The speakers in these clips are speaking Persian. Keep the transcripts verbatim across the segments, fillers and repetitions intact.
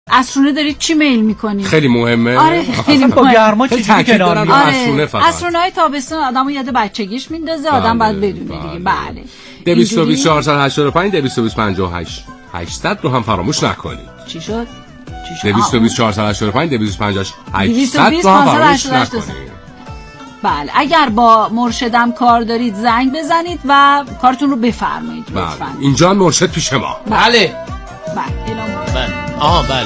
اسرونه دارید چی میل میکنید؟ خیلی مهمه. آره خیلی با گرما چیزی کنار میاد. اسرونه فقط. اسرونه های تابستون آدمو یاد بچگیش میندازه، آدم باید بدونه دیگه. بله. دویست و بیست چهارصد و هشتاد و پنج دویست و بیست پنجاه و هشت هشتصد رو هم فراموش نکنید. چی شد؟ دویست و بیست چهارصد و هشتاد و پنج دویست و بیست هشتصد رو هم فراموش نکنید. بله اگر با مرشدم کار دارید زنگ بزنید و کارتون رو بفرمایید لطفاً. اینجا مرشد پیش ما. بله بله بله آها بله.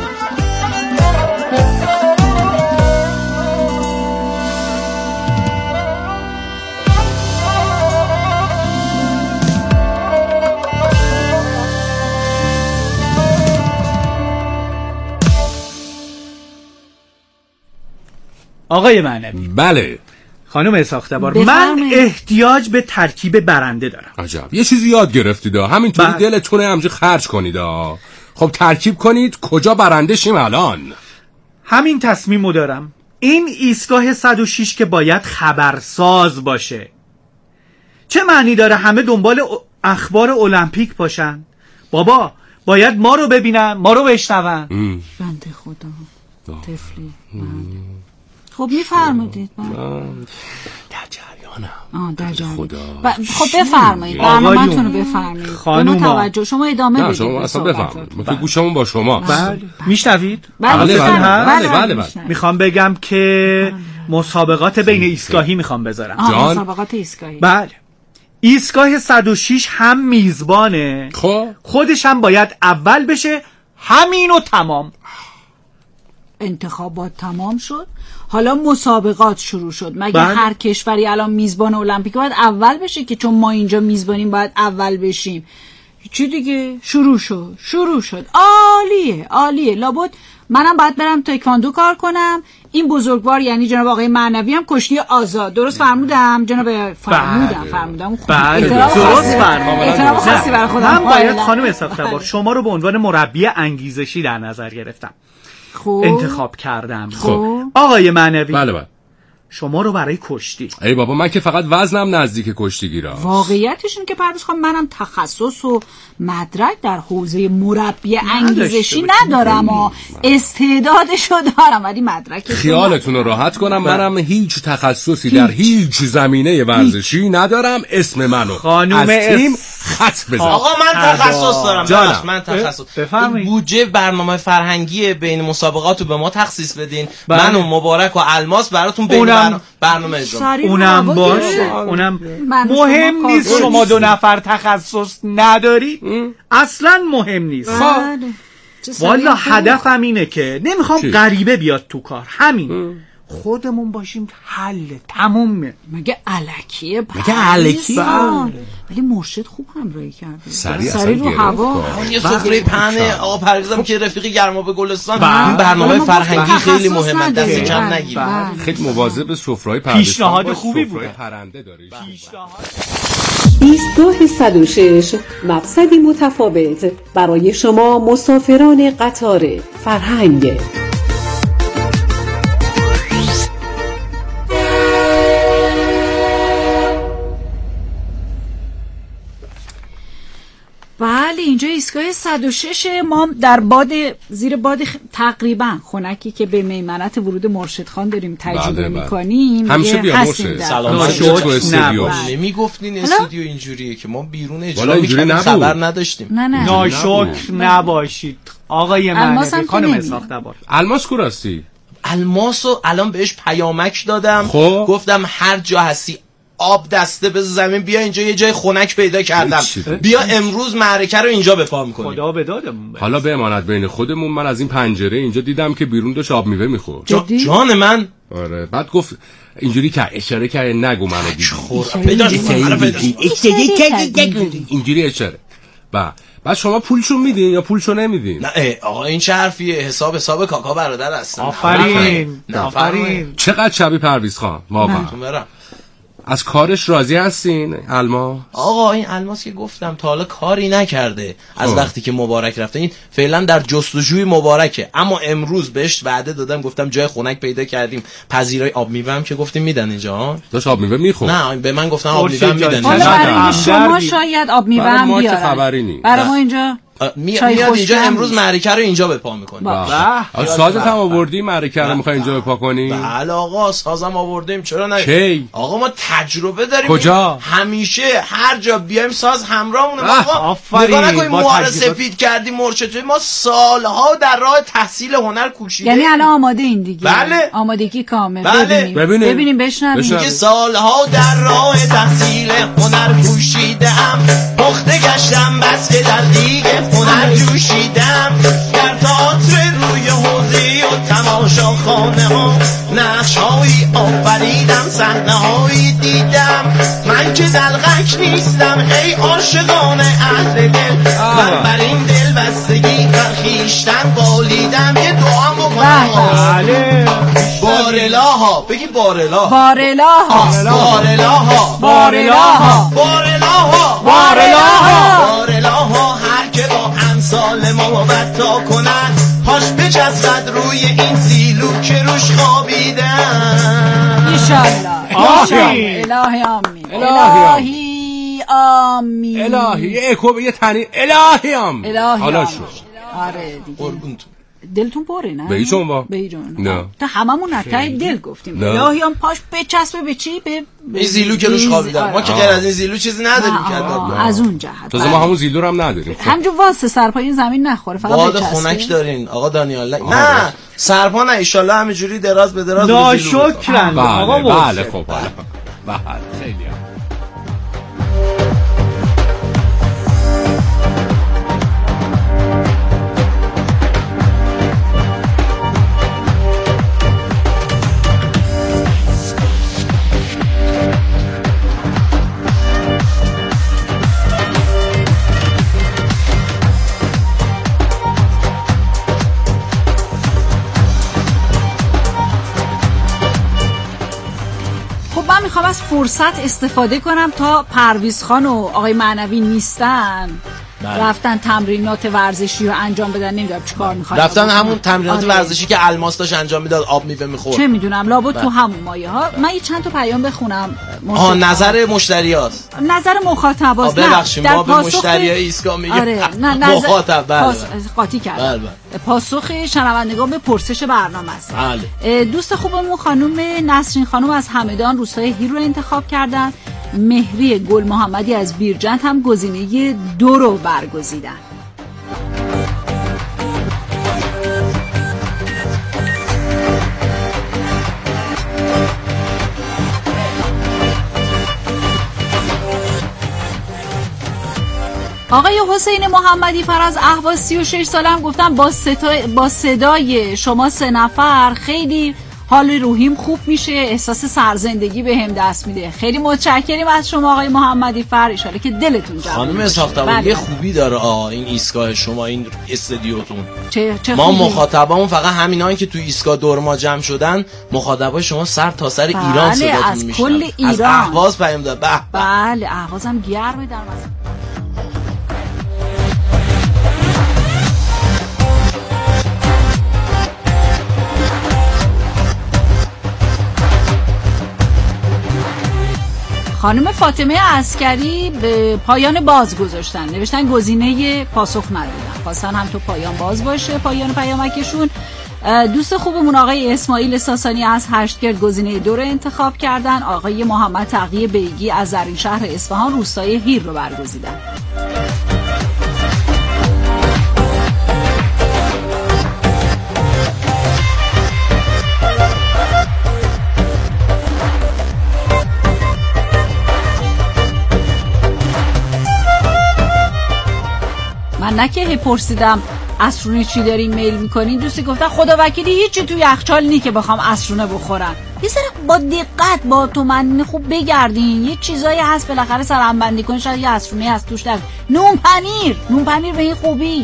آقای معنوی. بله خانم ساختبار، من احتیاج به ترکیب برنده دارم. عجب یه چیزی یاد گرفتید همینطوری بله. دلتونه همجه خرج کنید. خب ترکیب کنید کجا برنده شیم الان؟ همین تصمیمو دارم. این ایستگاه صد و شش که باید خبرساز باشه. چه معنی داره همه دنبال اخبار المپیک باشن؟ بابا باید ما رو ببینن، ما رو بشنون. بنده خدا طفلی. خب میفرمایید. در جریانم. آه در جریان. خدا. خب بفرمایید برنامه‌تون رو بفرمایید. خانوما توجه شما ادامه بدید. شما اصلا بفرمایید. ما که گوشمون با شما. بله. میشنوید؟ بله بله بله بله. میخوام بگم که مسابقات بین ایستگاهی میخوام بذارم. جان مسابقات ایستگاهی. بله. ایستگاه صد و شش هم میزبانه. خب خودش هم باید اول بشه. همین و تمام. انتخابات تمام شد، حالا مسابقات شروع شد. مگه بله. هر کشوری الان میزبان المپیک باید اول بشه که چون ما اینجا میزبانیم باید اول بشیم؟ چی دیگه؟ شروع شد شروع شد عالیه عالیه. لابد منم باید برم تایکواندو کار کنم. این بزرگوار یعنی جناب آقای معنوی هم کشتی آزاد. درست فرمودم جناب؟ فرمودم فرمودم بله درست فرمودم. احترام خاصی برای خودم. من باید خانم اسحاق‌تبار شما رو به عنوان مربی انگیزشی در نظر گرفتم. خوب. انتخاب کردم. خب آقای معنوی بله بله شما رو برای کشتی. ای بابا من که فقط وزنم نزدیک کشتیگیرا. واقعیتش اینه که پرویز خانم منم تخصص و مدرک در حوزه مربی انگیزشی ندارم و استعدادشو دارم ولی مدرک خیالتون رو راحت کنم منم هیچ تخصصی هیچ. در هیچ زمینه ورزشی هیچ. ندارم. اسم منو از تیم خط بزن. آقا من تخصص دارم. جانم من تخصص. بودجه برنامه فرهنگی بین مسابقاتو به ما تخصیص بدین. من و مبارک و الماس براتون بین برنامه اجرا. اونم باشه. اونم مهم نیست شما دو نفر تخصص نداری. اصلا مهم نیست. والا هدفم اینه که نمیخوام غریبه بیاد تو کار. همین خودمون باشیم حل تمومه. مگه الکیه؟ مگه الکیه؟ ولی مرشد خوب همراهی کرده. سری رو هوا. یه سفره پهن آقا پرویزم که رفیق گرما به گلستان. این برنامه فرهنگی خیلی مهمه. دست کم نگیر. خیلی مواظب سفره‌های پرنده. پیشنهاد خوبی بود. پرنده داری. ایستگاه صد و شش مقصدی متفاوت برای شما مسافران قطار فرهنگ. بله اینجا ایستگاه صد و شش ما در باد زیر باد خ... تقریبا خنکی که به میمنت ورود مرشد خان داریم تجربه بله بله. میکنیم. همیشه بیا مرشد. سلام تو استودیو. نمیگفتین استودیو اینجوریه که ما بیرون اجرا میکنیم خبر نداشتیم. نه نه. ناشکر نباشید آقای معنوی خانم ساختبار. الماس کو راستی؟ الماسو الان بهش پیامک دادم. خب. گفتم هر جا هستی آب دسته به زمین بیا اینجا یه جای خنک پیدا کردم. بیا امروز معرکه رو اینجا به پا می‌کنیم. خدا به دادمون برسه. حالا بماند بین خودمون. من از این پنجره اینجا دیدم که بیرون داشت آب میوه میخورد. جا جان من. آره بعد گفت اینجوری که اشاره کرد نگو منو دیدی. اینجوری اشاره. با بعد شما پولشون میدین یا پولشو نمیدین؟ نه آقا این چه حرفیه؟ حساب حساب کاکا برادر هستن. آفرین آفرین. چقدر شبیه پرویز خان واقعا. از کارش راضی هستین الماس؟ آقا این الماس که گفتم تا حالا کاری نکرده از وقتی که مبارک رفته. این فعلا در جستجوی مبارکه. اما امروز بهش وعده دادم گفتم جای خنک پیدا کردیم. پذیرای آب میوه هم که گفتیم میدن اینجا ها. داش آب میوه میخورد. نه به من گفتن آب میوه میدن. حالا برای شما شاید آب میوه هم بیارن. برای ما اینجا میاد اینجا امروز معرکه رو اینجا به پا میکنه. سازت هم آوردی معرکه رو میخوای اینجا به پا کنی؟ بله آقا سازم آوردیم، چرا نه؟ کی؟ آقا ما تجربه داریم. کجا؟ همیشه هر جا بیایم ساز همراهمونه. آقا نگاه نکنید مهار سفید کردیم مرشد، ما سالها در راه تحصیل هنر کوشیدیم. یعنی الان آماده این دیگه. بله. آمادگی کامل. بله. ببینیم ببینیم, ببینیم بشنویم. سالها در راه تحصیل هنر کوشیدم، پخته گشتم بس که در دیگ هنر جوشیدم، در تئاتر روی حوضه و تماشا خانه ها نقش هایی آفریدم، صحنه هایی دیدم. من که دلغک نیستم ای عاشقان اهل دل، من بر این دل بستگی بر خویشتن بالیدم. یه دعا بکنم بارلاها، بگی بارلاها بارلاها بارلاها بارلاها بارلاها بارلاها بارلاها هر که با امثال ما بتا کند، پاش بچسبد روی این سیلو که روش خوابیدم. ایشالله آمین الهی آمین الهی آمین الهی اکو یه تنی الهی آمین. حالا شد. آره دیگه قربونتون دلتون پره نه؟ به ایشون با؟ به ایشون نه تا هممون نتای دل گفتیم الهی هم پاش بچسبه به چی؟ به این زیلو که روش خوابیدن. ما که غیر از این زیلو چیزی نداریم که از اون جهت. تازه ما همون زیلو رو هم نداریم. همجور واسه سرپای زمین نخوره فقط باد خنک دارین آقا دانیال. نه سرپا نه ان شاء الله همینجوری دراز به دراز ناشکرن آقا. بله خب بله خیلی میخوام از فرصت استفاده کنم تا پرویز خان و آقای معنوی نیستن بله. رفتن تمرینات ورزشی رو انجام بدن. نمیدونم چیکار میخوان رفتن همون تمرینات آره. ورزشی که الماس داشت انجام میداد، آب میوه میخورد. چه میدونم لابد تو همون مایه ها. من یه چند تا پیام بخونم. آها نظر مشتریاست، نظر مخاطباست. نه ببخشید ما به مشتریای ایسکا میگیم آره. نه نظر... مخاطب بله پاس... قاطی کردم بله بله. پاسخ شنوندگان به پرسش برنامه است. بله. دوست خوبمون خانم نسرین خانم از همدان روستای هیر رو انتخاب کردن. مهری گل محمدی از بیرجند هم گزینه دو رو برگزیدن. آقای حسین محمدی فر از اهواز سی و شش ساله هم گفتن با, با صدای شما سه نفر خیلی حال روحیم خوب میشه، احساس سرزندگی به هم دست میده. خیلی متشکریم از شما آقای محمدی فر، ان شاءالله که دلتون جمع خانم ساختمون یه خوبی داره آه این ایستگاه شما، این استودیوتون. چه چه ما مخاطبامون فقط همینایی که تو ایستگاه دور ما جمع شدن، مخاطبای شما سر تا سر ایران صداتون میشنن. کل ایران. از اهواز پیام داد. به بله اهوازم گرمه در مثلا. خانم فاطمه عسکری به پایان باز گذاشتن، نوشتن گزینه پاسخ ندادن، خواستن هم تو پایان باز باشه پایان پیامکشون. دوست خوبمون آقای اسماعیل ساسانی از هشتگرد گزینه دو رو انتخاب کردن. آقای محمد تقی بیگی از زرین شهر اصفهان روستای هیر رو برگزیدن. من نکه پرسیدم عصرونه چی دارین میل میکنین، دوستی گفتن خدا وکیلی هیچی توی یخچال نی که بخوام عصرونه بخورم. یه سر با دقت با تو من خوب بگردین، یه چیزایی هست بالاخره سرهم بندی کنین، شاید یه عصرونه هست توش. در نون پنیر نون پنیر به این خوبی.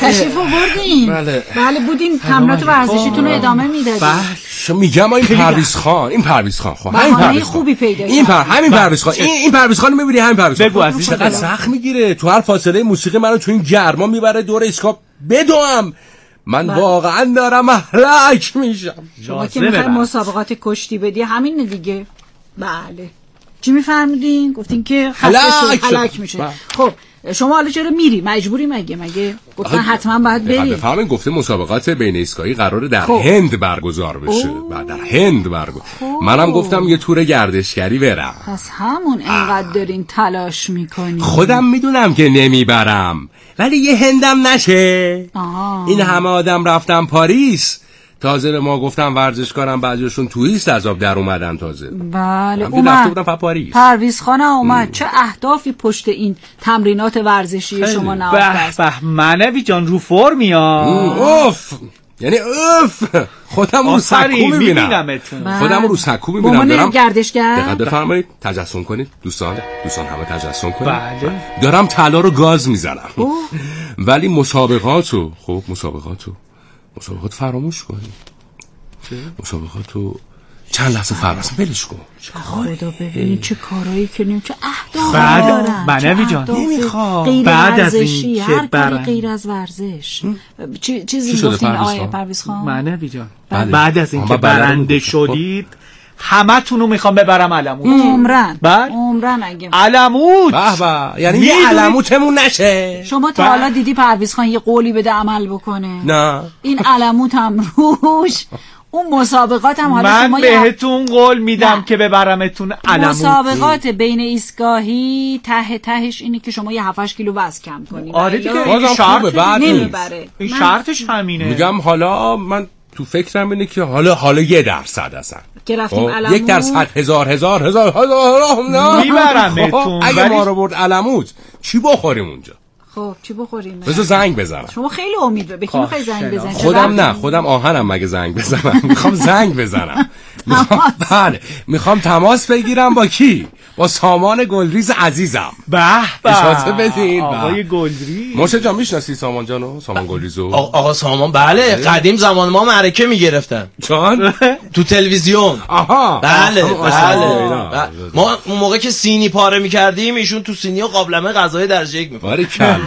تشریف آوردین. بله بله بودین تمرینات ورزشیتون رو ادامه میدادین. بله میگم این پرویز خان این پرویز خان خب همین پرویز خوبی پیدا این پر همین پرویز خان این این پرویز خان میبینی همین پرویز خان بگو عزیز چقدر سخت میگیره تو هر فاصله موسیقی منو تو این گرما میبره دور اسکاپ بدوم من بله. واقعا دارم هلاک میشم. شما که میخوای مسابقات کشتی بدی همین دیگه. بله چی میفرمودین؟ گفتین که هلاک هلاک میشه. خب شما حالا چرا میری؟ مجبوری مگه؟ مگه گفتن حتما باید بری. بفهمین گفته مسابقات بین ایستگاهی قراره در خب. هند برگزار بشه. بعد در هند برگزار. منم گفتم یه تور گردشگری برم. پس همون اینقدر دارین تلاش میکنین. خودم میدونم که نمیبرم ولی یه هندم نشه. آه. این همه آدم رفتم پاریس تازه به ما گفتم ورزشکارم بعضیشون توریست از آب در اومدن تازه. بله اومد پرویز خانه اومد ام. چه اهدافی پشت این تمرینات ورزشی شما نهفته است؟ به به معنوی جان رو فرمی ها. اوف یعنی اوف خودم رو سکو میبینم خودم رو سکو میبینم دارم گردشگر. دقیقا بفرمایید تجسم کنید دوستان دوستان همه تجسم کنید. بله. دارم طلا رو گاز میزنم ولی مسابقاتو خب مسابقاتو مسابقات فراموش کنید. مسابقاتو چند لحظه فراموش ولش کن. خدا ببینید چه کارایی کنیم چه اهدافی دارن. منوی جان نمیخوام بعد از این هر کاری غیر از ورزش چی چیزی گفتین آقای پرویز خان؟ منوی جان بعد از این که برنده شدید همتون رو میخوام ببرم علموت. عمرن عمرن اگه علموت به به یعنی یه علموتمون نشه. شما تا حالا دیدی پرویز خان یه قولی بده عمل بکنه؟ نه. این علموت هم روش اون مسابقات هم حالا من شما بهتون قول میدم نه. که ببرمتون علموت. مسابقات بین ایستگاهی ته تهش اینه که شما یه هفت هشت کیلو وزن کم کنید. آره دیگه این شرط نمیبره. این شرطش همینه. میگم حالا من تو فکرم اینه که حالا حالا یه درصد هستن که رفتیم علموت یک درصد هزار هزار هزار هزار میبرمتون. اگه ما رو برد علموت چی بخوریم اونجا؟ خب چی بخوریم؟ بذار زنگ بزنم. شما خیلی امید به کی میخوای زنگ بزنی؟ خودم نه خودم آهنم مگه زنگ بزنم میخوام زنگ بزنم میخوام بله میخوام تماس بگیرم با کی؟ با سامان گلریز عزیزم. به به اجازه بدین آقای گلریز. مرشد جان میشناسی سامان جانو؟ سامان گلریزو؟ آقا سامان بله قدیم زمان ما معرکه میگرفتن. جان تو تلویزیون. آها بله بله ما اون موقع که سینی پاره میکردیم ایشون تو سینی و قابلمه غذای درجه یک می‌پاره.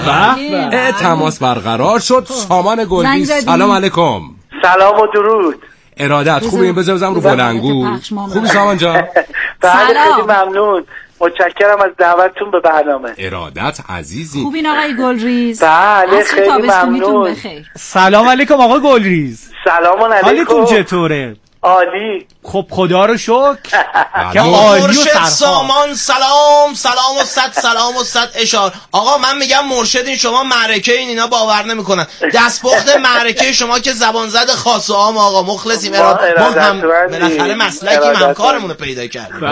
به تماس برقرار شد. سامان گلریز سلام علیکم. سلام و درود. ارادت خوبه این بذارم رو بلنگو. خوبی سامان جان؟ بله خیلی ممنون متشکرم از دعوتتون به برنامه. ارادت عزیزی. خوبین آقای گلریز؟ بله خیلی ممنون. سلام علیکم آقای گلریز. سلام علیکم. حالتون چطوره؟ عالی. خب خدا رو شکر که عالی و سرخواه. سامان سلام سلام و صد سلام و صد اشار. آقا من میگم مرشد این شما معرکه این اینا باور نمیکنن. دستپخت معرکه شما که زبان زد خاص و عام آقا مخلصیم. ما هم بالاخره مسلکی همکارمون رو پیدا کردیم.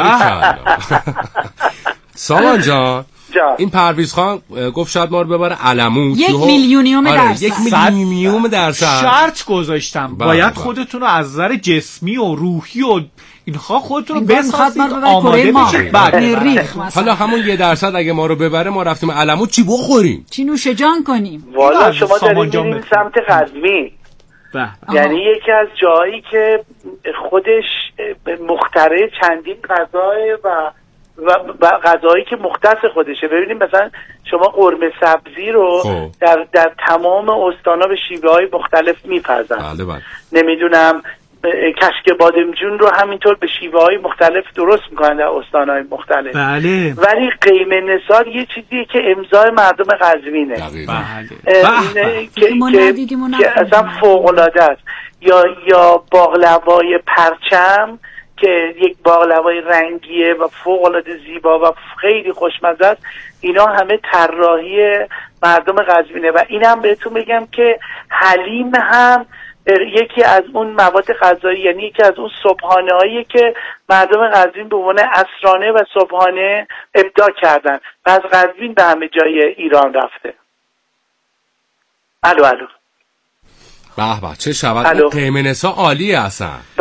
سامان جان این پرویز خان گفت شاید ما رو ببره علموت. یک میلیونیوم آره درصد. یک میلیونیوم درصد شرط گذاشتم باید خودتون رو از نظر جسمی و روحی و اینها خودتون رو بسازید آماده بشید. بعد حالا همون یه درصد اگه ما رو ببره ما رفتیم علموت چی بخوریم؟ چی نوش جان کنیم؟ والا شما دارید میرین سمت قزوین. یعنی یکی از جایی که خودش مخترع چندین غذای و و غذایی که مختص خودشه. ببینید مثلا شما قرمه سبزی رو خوب. در در تمام استانا به شیوه‌های مختلف می‌پزن. بله بله. نمیدونم کشک بادمجون رو همینطور به شیوه‌های مختلف درست می‌کنن در استان‌های مختلف. بله. ولی قیمه نثار یه چیزیه که امضای مردم قزوینه. بله. که که اصلا فوق‌العاده است. یا یا باقلوای پرچم که یک باقلوای رنگیه و فوق‌العاده زیبا و خیلی خوشمزه است. اینا همه طراحی مردم قزوینه. و اینم بهتون بگم که حلیم هم یکی از اون مواد غذایی، یعنی یکی از اون صبحانه‌هایی که مردم قزوین به عنوان عصرانه و صبحانه ابداع کردن و از قزوین به همه جای ایران رفته. الو الو به به چه شود. قیمه نسا عالیه اصلا. بله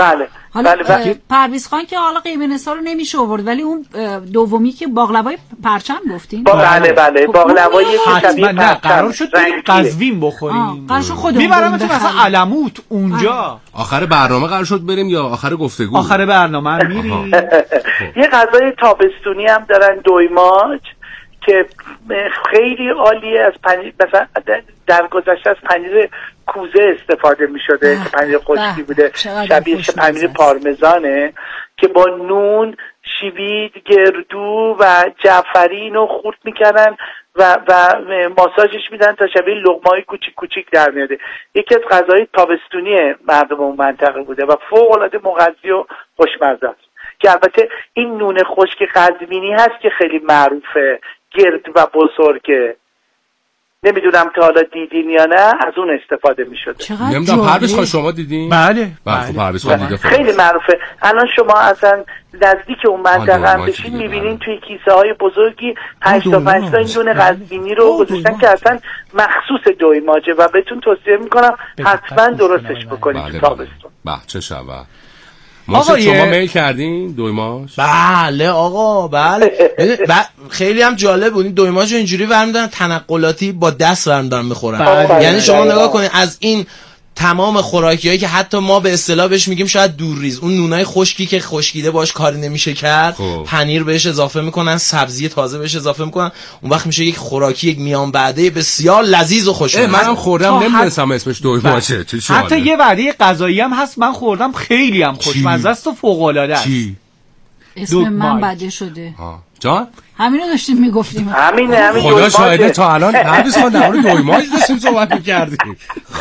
حالا بله پرویز خان که حالا قیمه نثار رو نمیشه آورد، ولی اون دومی که باقلوای پرچم گفتین؟ بله بله باقلوای شبیه نه قرار شد قزوین بخوریم. قرار شد خودمون میبرم تو مثلا علموت اونجا. آخر برنامه قرار شد بریم یا آخر گفتگو؟ آخر برنامه میریم. یه غذای تابستونی هم دارن دویماج که خیلی عالیه. از پنیر مثلا در گذشته از پنیر کوزه استفاده می شده که پنیر خشکی بوده، شبیه پنیر پارمزانه که با نون، شیوید، گردو و جعفرین رو خورد میکنن و و ماساژش میدن تا شبیه لقمه‌های کوچیک کوچیک در میاده. یکی از غذاهای تابستونی مردم اون منطقه بوده و فوق العاده مغذی و خوشمزه است که البته این نون خشک قزوینی هست که خیلی معروفه، گرد و بزرگه. نمیدونم تا حالا دیدین یا نه، از اون استفاده میشده. نمیدونم پرویز خان شما دیدین؟ بله بله پرویز خان دیده. خیلی معروفه. الان شما اصلا نزدیک اون منطقه هم بشین میبینین توی کیسه های بزرگی پنج تا پنج تا این نون قزوینی رو گذاشتن که اصلا مخصوص دویماجه و بهتون توصیه میکنم حتما درستش بکنید تو تابستون. به چه شود. آقا شما میل کردین دویماج؟ بله آقا بله. خیلی هم جالب بود. این دویماج رو اینجوری برمی‌دارن تنقلاتی با دست برمی‌دارن میخورن. یعنی شما نگاه کنید از این تمام خوراکیایی که حتی ما به اصطلاح بهش میگیم شاید دورریز، اون نونای خشکی که خشکیده باش کاری نمیشه کرد، خوب. پنیر بهش اضافه میکنن، سبزی تازه بهش اضافه میکنن، اون وقت میشه یک خوراکی، یک میان بعده بسیار لذیذ و خوشمزه. منم خوردم نمیدونستم اسمش دویماجه. حتی یه وعده غذایی هم هست من خوردم خیلی هم خوشمزه است و فوق العاده است. اسم من بده شده. ها. جان؟ همین رو داشتیم میگفتیم. همینه همین. خدا شاهده تا الان پرویز خان در مورد دویماج داشتیم صحبت می‌کردیم.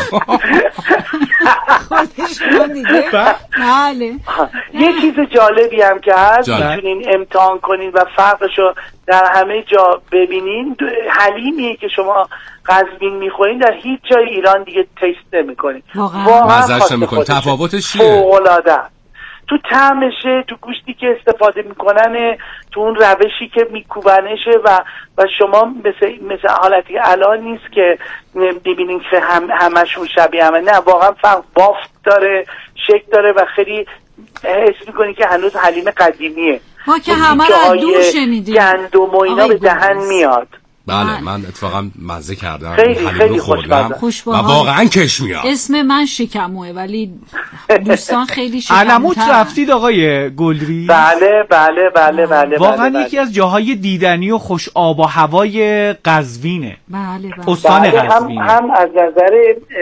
خودش من دیگه. بله. یه چیز جالبی هم که هست میتونین امتحان کنین و فرقشو در همه جا ببینین. حلیمیه که شما قزوین میخورین در هیچ جای ایران دیگه تست نمی‌کنین. واقعا مزه‌اش نمی‌کنین. تفاوتش چیه؟ فوق‌العاده. تو طعمشه، تو گوشتی که استفاده میکنن، تو اون روشی که میکوبنشه و و شما مثل مثل حالتی الان نیست که ببینین که هم همشون شبیه همه. نه واقعا فرق بافت داره، شکل داره و خیلی حس میکنی که هنوز حلیم قدیمیه. ما که همه رو دور شنیدیم. گندم و اینا به دهن میاد. بله من اتفاقا مزه کردم، خیلی خیلی خوشمزه و واقعا کش میاد. اسم من شکموه ولی دوستان خیلی شکموه. علموت رفتید آقای گلری؟ بله بله بله بله. واقعا بله. یکی از جاهای دیدنی و خوش آب و هوای قزوینه. بله بله. استان بله قزوینه. هم, هم از نظر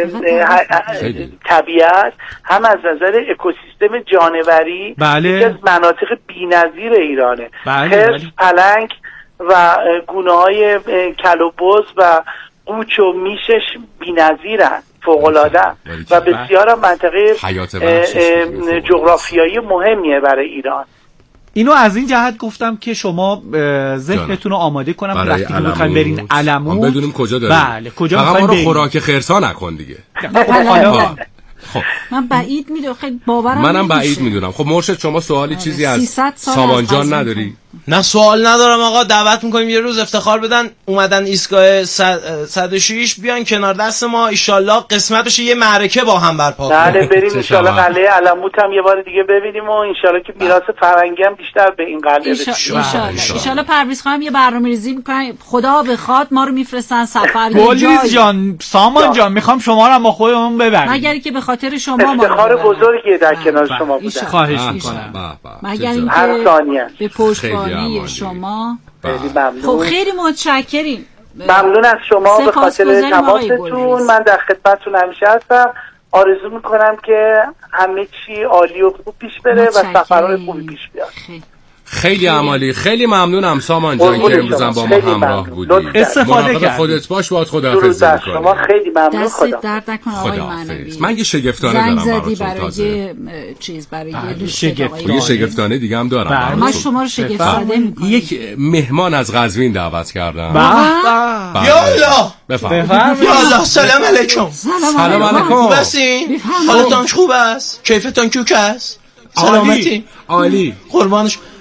طبیعت، هم از نظر اکوسیستم جانوری. بله. یکی از مناطق بی‌نظیر ایرانه. بله. خرس، پلنگ و گونه های کل و بز و قوچ و میشش بی‌نظیرن، فوق‌العاده و بسیار منطقه جغرافیایی مهمیه برای ایران. اینو از این جهت گفتم که شما ذهنتون رو آماده کنم وقتی که بخواید برین علموت بدونیم کجا داریم. بله کجا می‌خواید برین. خوراک خرسا نکن دیگه. خب من بعید میدونم، خیلی باورم منم بعید میدونم. خب مرشد شما سوالی چیزی از سامان جان نداری؟ نه سوال ندارم آقا. دعوت میکنیم یه روز افتخار بدن اومدن ایستگاه صد و شش بیان کنار دست ما، ایشالله قسمت بشه یه معرکه با هم برپا کنیم. بله بریم ایشالله قلعه علموت هم یه بار دیگه ببینیم و ایشالله که میراث فرهنگی هم بیشتر به این قلعه بشه. ایشالله ایشالله پرویز خانم یه برنامه‌ریزی میکنن، خدا بخواد ما رو میفرستن سفر یه جایی. گلریز جان، سامان جان، میخوام شما رو با خودمون ببریم. مگر که به خاطر شما ما افتخار بزرگیه در کنار شما بودن. خواهش میکنم. مگر اینکه به پشتوانه شما. خیلی ممنون. خب خیلی متشکریم. ممنون از شما به خاطر تماستون. من در خدمتتون همیشه هستم. آرزو میکنم که همه چی عالی و خوب پیش بره و سفرهای خوبی پیش بیاد. خیلی عمالی. خیلی ممنونم سامان جان که امروز با ما همراه بودی. استفاده کردی. خودت باش، باید خداحافظی کنی. شما خیلی ممنون. خدا درد نکنه آقای معنوی. من یه شگفتانه دارم براتون تازه. چیز برای یه شگفتانه دیگه هم دارم. من شما رو شگفت زده می‌کنم. یک مهمان از قزوین دعوت کردم. یا الله. بفرمایید. یا الله. سلام علیکم. سلام علیکم. خوب هستین؟ حالتون خوب است؟ کیفتون کوک است؟ سلامتی؟ عالی. قربانش.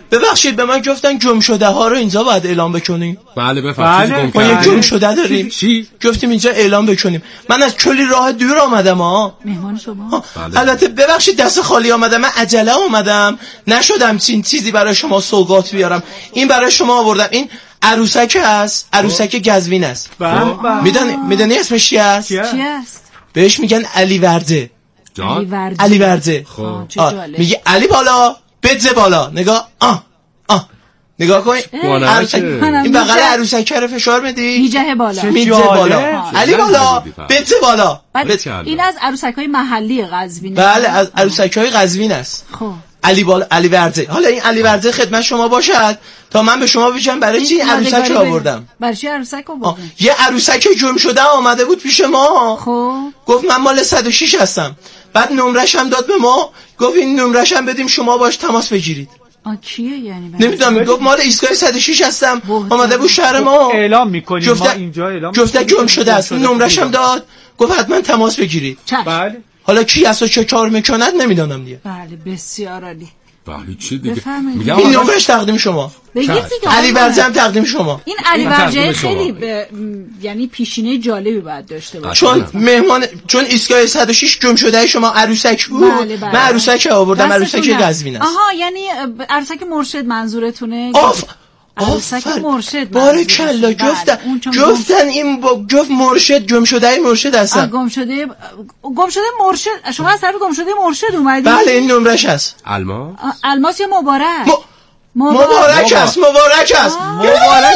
ببخشید به من گفتن گم شده ها رو اینجا باید اعلام بکنیم. بله بفرمایید. ما یه گم شده داریم. چی؟ گفتیم اینجا اعلام بکنیم. من از کلی راه دور آمدم ها. مهمان شما؟ بله. البته ببخشید دست خالی آمدم، من عجله اومدم، نشدم چین چیزی برای شما سوغات بیارم. این برای شما آوردم. این عروسک است، عروسک قزوین است. میدونی میدونی اسمش چی است؟ چی است؟ بهش میگن علی ورده. علی ورده. علی ورده. خب میگه علی بالا بده بالا. نگاه آه آه نگاه کن. این بغل عروسک رو فشار بدی میجه بالا. میجه بالا. علی بالا بده بالا. این از عروسک‌های محلی قزوین. بله از عروسک‌های قزوین است. خب علی بالا علی ورده. حالا این علی ورده خدمت شما باشد تا من به شما بگم برای چی عروسک رو آوردم. برای چی عروسک آوردم؟ یه عروسک گم شده آمده بود پیش ما. خب گفت من مال صد و شش هستم. بعد نمرش هم داد به ما، گفت این نمرش هم بدیم شما باش تماس بگیرید. آ کیه یعنی؟ نمیدونم، گفت مال ایستگاه صد و شش هستم، آمده بود شهر ما. اعلام میکنیم ما اینجا اعلام. گفت گم شده است. نمرش هم داد، گفت حتما تماس بگیرید. بله. حالا کی است و چه کار میکند نمیدونم دیگه. بله بسیار عالی. بله چی دیگه؟ میگم این نمرش تقدیم شما. علی ورزه هم تقدیم شما. این علی ورزه خیلی ب... یعنی پیشینه جالبی باید داشته باشه. چون مهمان چون ایستگاه صد و شش گم شده شما عروسک بود. بله بله. من عروسک آوردم، عروسک قزوین است. آها یعنی عروسک مرشد منظورتونه؟ آف عروسک مرشد. بارکلا. گفتن گفتن این با گفت مرشد گم شده مرشد هستن. گم شده گم شده مرشد. شما از طرف گم شده مرشد اومدید؟ بله این نمرش هست. الماس الماس یا مبارک؟ مبارک است مبارک است مبارک.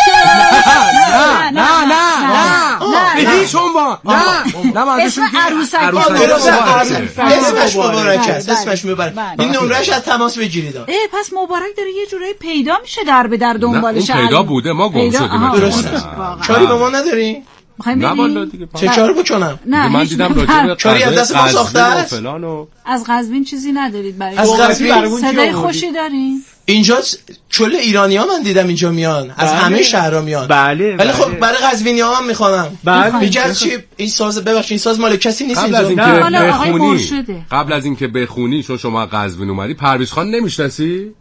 نه نه نه نه ایشون با نه نه اسم عروسک اسمش مبارک است. اسمش مبارک. این نمرش از تماس بگیرید. اه پس مبارک داره یه جورایی پیدا میشه در به در دنبالش. اون پیدا بوده، ما گم شدیم. درسته. کاری به ما نداری؟ نه والا دیگه. چه کار بکنم؟ من دیدم راجع به کاری از دست ما ساخته است. از قزوین چیزی ندارید برای از قزوین صدای خوشی دارین؟ اینجا کل ایرانی‌ها من دیدم اینجا میان، از همه شهرها میان. بله ولی خب برای قزوینی‌ها هم میخوانم. بله میگن چی این ساز ببخشید این ساز مال کسی نیست اینجا. قبل از اینکه بخونی قبل از اینکه بخونی چون شما قزوین اومدی پرویز خان نمیشناسی؟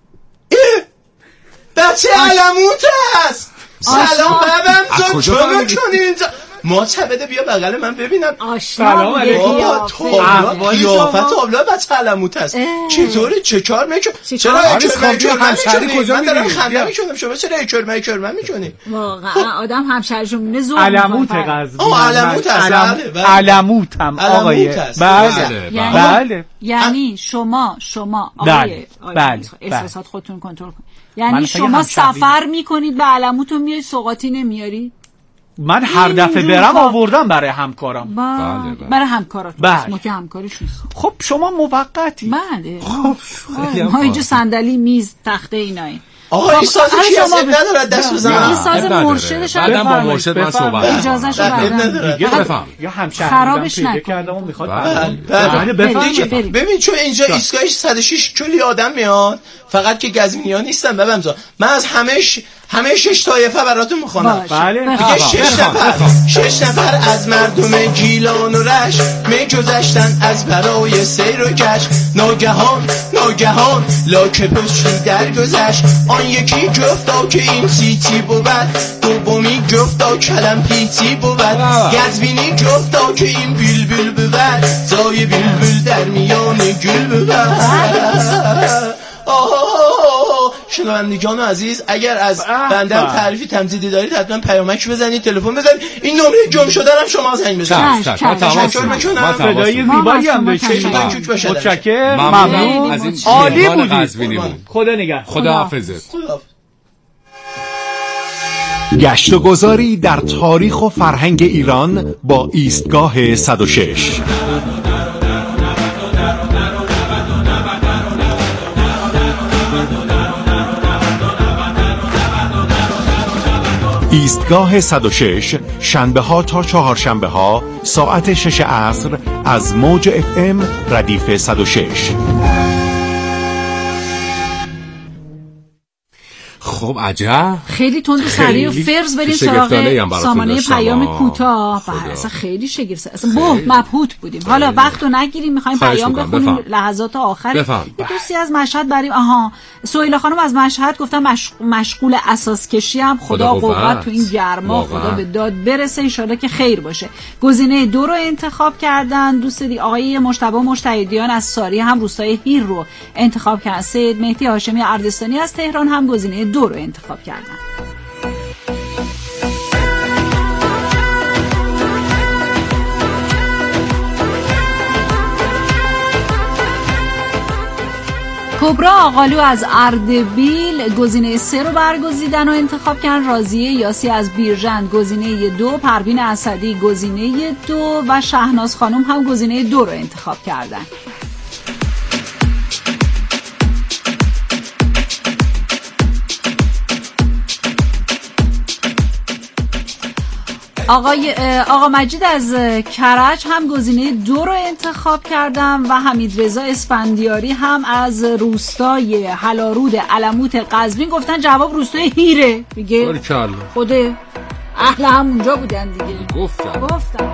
بچه علموت است. سلام بابم تو چه میکنی اینجا؟ ما چه بده بیا بغل من ببینم. سلام علیکم. قیافت تابلو بچه علموت است. چطوری چه کار میکنی؟ چرا اکرمه اکرمه کجا من دارم خنده میکنم شما چرا اکرمه اکرمه میکنی؟ واقعا آدم همشهرشون مونه زور علموت قزوین. آه علموت است. علموت هم آقای. بله بله. یعنی شما شما آقای بله احساسات خودتون کنترل کنید. یعنی شما سفر میکنید به علموتون میایید سوغاتی نمیارید؟ من هر دفعه برم آوردم برای همکارم. بله بله. برای همکاراتون. بله. ما که همکارش نیست. خب شما موقتی. بله. خب ما اینجا صندلی میز تخته اینایی. آقا این ساز چی هست؟ نداره دست بزنم. این ساز مرشدش هم بعدم با مرشد من صحبت اجازه شو بعدم دیگه بفهم. یا همشهری پیدا کردم و میخواد بله بفهم. ببین چون اینجا ایستگاهش صد و شش کلی آدم میاد، فقط که قزوینی‌ها نیستن ببم. من از همش همه شش طایفه براتون میخونم. بله دیگه شش نفر شش نفر از مردم گیلان و رش میگذشتن از برای سیر و گشت. ناگهان ناگهان لاک پشتی درگذشت. آن یکی گفتا که این سیتی بود، دومی گفتا کلم پیتی بود، قزوینی گفتا که این بلبل بود، زای بلبل در میان گل بود. شنوندگان عزیز اگر از بنده تعریفی تمزیدی دارید حتما پیامک بزنید، تلفن بزنید. این نمره گم شدن هم شما زنگ بزنید. تشکر میکنم. صدای زیبایی هم داشتید. متشکرم. ممنون. عالی بودید. خدا نگهدار. خدا حافظت. گشت و گذاری در تاریخ و فرهنگ ایران با ایستگاه صد و شش. ایستگاه صد و شش شنبه ها تا چهارشنبه ها ساعت شش عصر از موج اف ام ردیف صد و شش. خب عجب. خیلی تند و سریع و فرض بریم سراغ سامانه پیام کوتاه. بله اصلا خیلی شگفت، اصلا بو مبهوت بودیم. حالا وقت رو نگیریم، میخوایم پیام بخونیم لحظات آخر. دوستی از مشهد بریم. آها سهیلا خانم از مشهد گفتن مش... مشغول اساس کشی هم. خدا قوت تو این گرما، خدا به داد برسه، ان شاءالله که خیر باشه. گزینه دو رو انتخاب کردن. دوست دی آقای مجتبی مجتهدیان از ساری هم روستای هیر رو انتخاب کردن. سید مهدی هاشمی اردستانی از تهران هم گزینه دو رو انتخاب کردن. کبرا آقالو از اردبیل گزینه سه رو برگزیدن و انتخاب کردن. راضیه یاسی از بیرجند گزینه دو، پروین اسدی گزینه دو و شهناز خانم هم گزینه دو رو انتخاب کردن. آقای آقا مجید از کرج هم گزینه دو رو انتخاب کردم و حمید رضا اسفندیاری هم از روستای هلارود علموت قزوین گفتن جواب روستای هیره. میگه خود اهل همونجا بودن دیگه. گفتم گفتم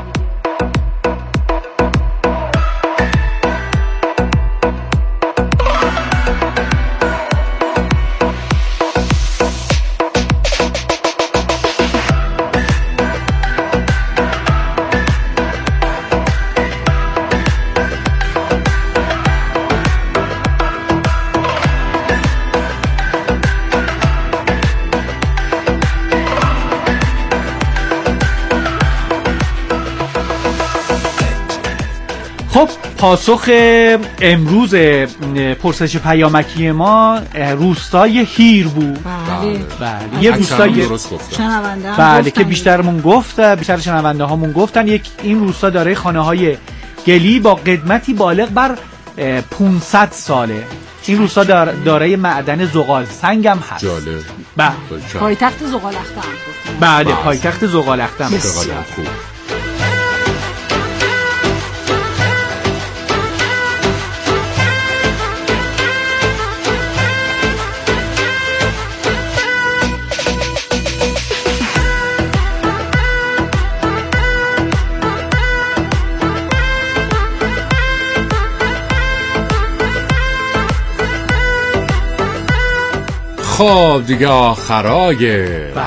خب پاسخ امروز پرسش پیامکی ما روستای هیر بود. بله بله یه روستای شنونده بله که بیشترمون گفت بیشتر شنونده هامون گفتن یک این روستا داره خانه های گلی با قدمتی بالغ بر پانصد ساله. این روستا دار دارای معدن زغال سنگ هم هست. جالب. بله پایتخت زغال‌اختر. بله پایتخت زغال‌اختر. خوب. خب دیگه آخرای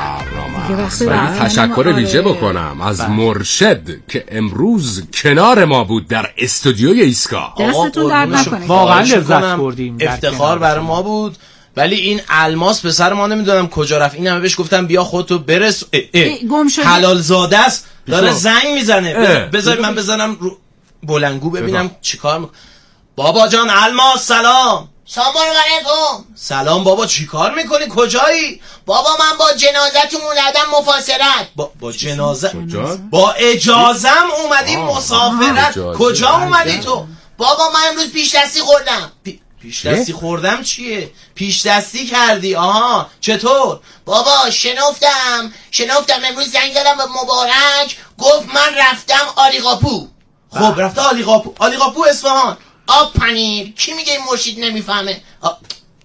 برنامه است. تشکر ویژه بکنم از مرشد که امروز کنار ما بود در استودیوی ایسکا. دستتون درد نکنه. واقعا لذت بردیم. افتخار برای ما بود. ولی این الماس پسر ما نمیدونم کجا رفت. این همه بهش گفتم بیا خودتو برس. گم شده. حلال زاده است. داره زنگ میزنه. بذار من بزنم رو بلنگو ببینم چیکار میکنه. بابا جان الماس سلام. سلام علیکم. سلام بابا چیکار میکنی کجایی؟ بابا من با جنازتون اومدم مفاسرت. با, با جنازه با اجازم اومدی مسافرت. کجا اومدی تو؟ بابا من امروز پیش دستی خوردم. پی... پیش دستی خوردم چیه؟ پیش دستی کردی. آها چطور؟ بابا شنفتم شنفتم امروز زنگ زدم به مبارک گفت من رفتم آلیقاپو. خب رفته آلیقاپو. آلیقاپو اصفهان. آب پنیر. کی میگه این مرشید نمیفهمه؟ آب,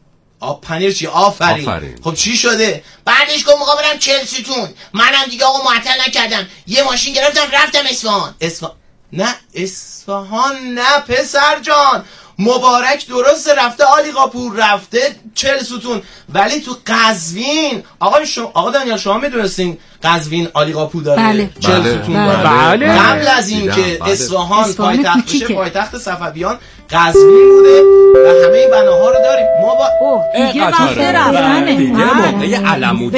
آب پنیر چی؟ آفرین. آفرین. خب چی شده؟ بعدش گفت میخوام برم چلسیتون. منم دیگه آقا معطل نکردم یه ماشین گرفتم رفتم اصفهان. اصفهان نه اصفهان نه پسر جان. مبارک درسته رفته آلیقاپو رفته چلسیتون ولی تو قزوین آقا شما آقا دانیال شما میدونستین قزوین آلیقاپو داره؟ بله. چلسیتون بله. داره. بله. قبل از این که بله. اصفهان پایتخت بشه پایتخت صفویان قزوین بوده و همه این بناها رو داریم. ما با اوه دیگه وقت رفتنه. دیگه موقع علموت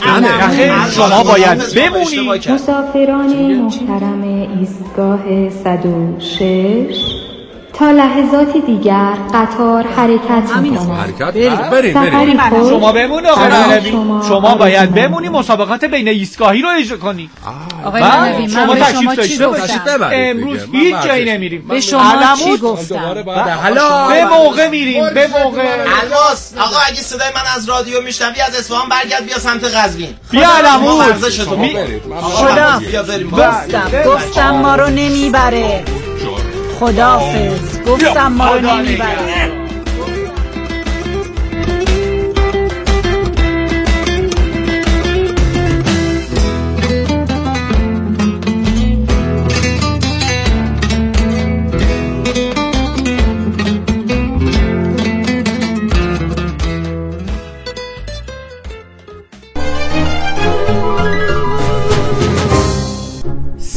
رفتنه. شما باید بمونید. مسافران محترم ایستگاه صد و شش تا لحظاتی دیگر قطار حرکت می‌کند. حرکت بریم بریم. شما بمون آقا نبی. شما باید بمونی مسابقات بین ایستگاهی رو اجرا کنی. آقای نبی من به شما چی گفتم؟ امروز هیچ جایی نمیریم. به شما چی گفتم؟ حالا به موقع میریم به موقع. الماس آقا اگه صدای من از رادیو میشنوی از اصفهان برگرد بیا سمت قزوین. بیا علموت. خدا گفتم گفتم ما رو نمیبره. خداحافظ. گفتم ما رو نمیبره.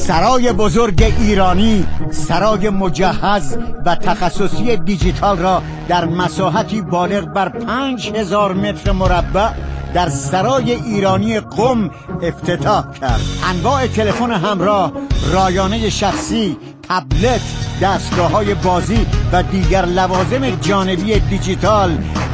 سرای بزرگ ایرانی سرای مجهز و تخصصی دیجیتال را در مساحتی بالغ بر پنج هزار متر مربع در سرای ایرانی قم افتتاح کرد. انواع تلفن همراه، رایانه شخصی، تبلت، دستگاه‌های بازی و دیگر لوازم جانبی دیجیتال